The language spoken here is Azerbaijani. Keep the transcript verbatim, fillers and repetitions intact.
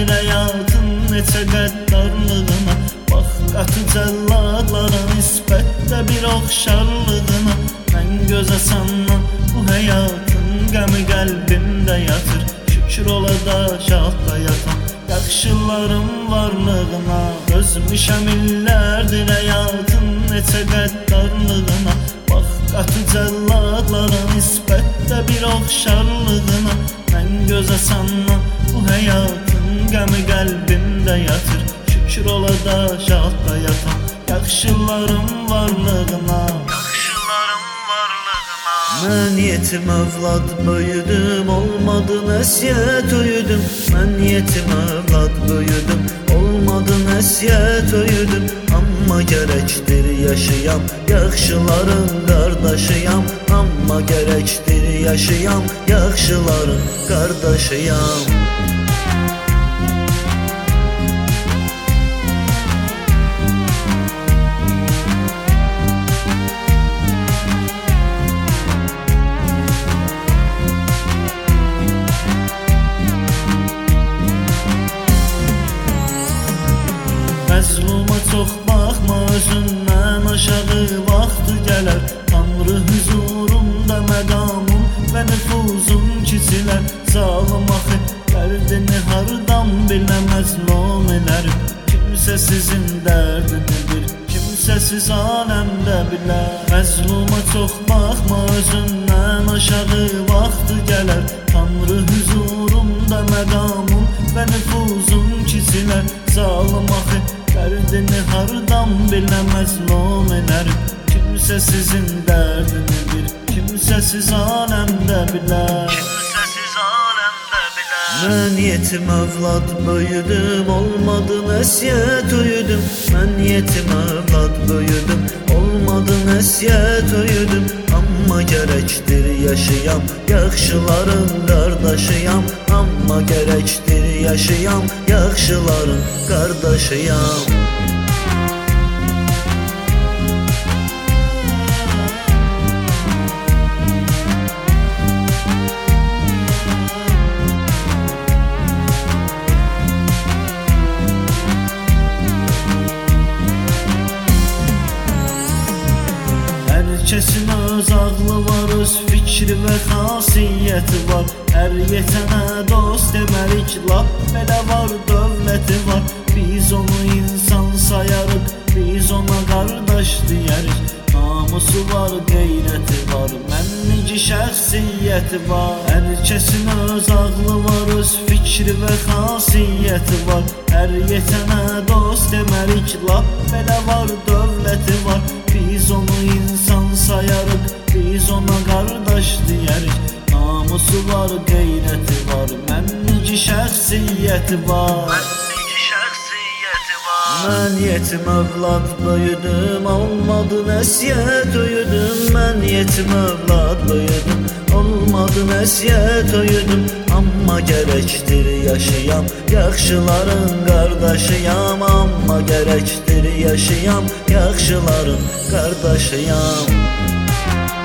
minlərdir həyatın neçə qəddarlığına. Bax qatı cəlladlara nisbətdə bir oxşarlığına. Mən göz açandan bu həyatın qəmi qəlbimdə yatır. Şükür ola da şahda yatan yaxşıların varlığına. Dözmüşəm illərdir həyatın neçə qəddarlığına. Bax qatı cəlladlara nisbətdə bir oxşarlığına. Mən göz açandan bu həyatın qəmi qəlbimdə yatır. Şükür ola da şahda yatan yaxşıların varlığına. Yaxşıların varlığına. Mən yetim övlad böyüdüm, olmadı nəsiyyət öyüdüm. Mən yetim övlad böyüdüm, olmadı nəsiyyət öyüdüm. Amma gərəkdir yaşayam, yaxşıların qardaşıyam. Amma gərəkdir yaşayam, yaxşıların qardaşıyam. Məzluma çox baxma, özündən aşağı vaxtı gələr. Tanrı huzurunda məqamın və nüfuzun kiçilər. Zalım axı dərdini hardan biləməz nomelərim. Kimsə sizin dərdini bil, kimsəsiz aləmdə bilər. Məzluma çox baxma, özündən aşağı vaxtı gələr. Tanrı huzurunda məqamın və nüfuzun kiçilər. Zalım axı dərdini hardan biləməz nomelərim. Kimsə sizin dərdini bil, kimsəsiz aləmdə bilər. Kimsəsiz aləmdə bilər. Mən yetim övlad böyüdüm, olmadı nəsiyyət öyüdüm. Mən yetim övlad böyüdüm, olmadı nəsiyyət öyüdüm. Amma gərəkdir yaşayam, yaxşıların qardaşıyam. Amma gərəkdir yaşayam, yaxşıların qardaşıyam. Herkesin öz ağlı var, öz fikri və xasiyyəti var. Hər yetənə dost demərik, lap belə var, dövləti var. Biz onu insan sayarıq, biz ona qardaş deyərik. Namusu var, qeyrəti var, mənlici şəxsiyyəti var. Herkesin öz ağlı var, öz fikri və xasiyyəti var. Hər yetənə dost demərik, lap belə var, dövləti var. Biz onu insan sayarıq, biz ona qardaş deyərik. Namusu var, qeyrəti var, mənlici şəxsiyyəti var. Mənlici şəxsiyyəti var. Mən yetim övlad böyüdüm, olmadı nəsiyyət öyüdüm. Mən yetim övlad böyüdüm, olmadı nəsiyyət öyüdüm. Amma gərəkdir yaşayam, yaxşıların qardaşıyam. Amma gərəkdir yaşayam, yaxşıların qardaşıyam.